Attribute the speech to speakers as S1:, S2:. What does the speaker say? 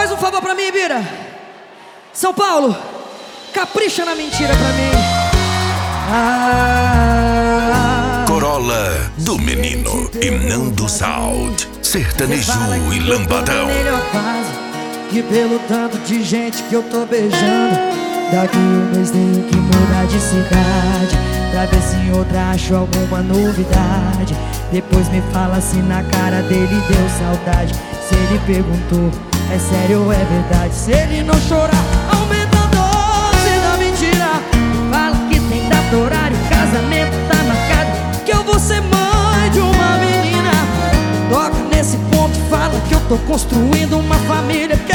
S1: Faz um favor pra mim, Bira. São Paulo, capricha na mentira pra mim.
S2: Corolla do menino e não do sound. Sertanejo e lambadão.
S1: Que pelo tanto de gente que eu tô beijando, daqui um mês tenho que mudar de cidade, pra ver se em outra acho alguma novidade. Depois me fala se na cara dele deu saudade. Se ele perguntou, é sério ou é verdade? Se ele não chorar, aumenta a dose da mentira. Fala que tem data, horário, casamento tá marcado, que eu vou ser mãe de uma menina. Toca nesse ponto, fala que eu tô construindo uma família.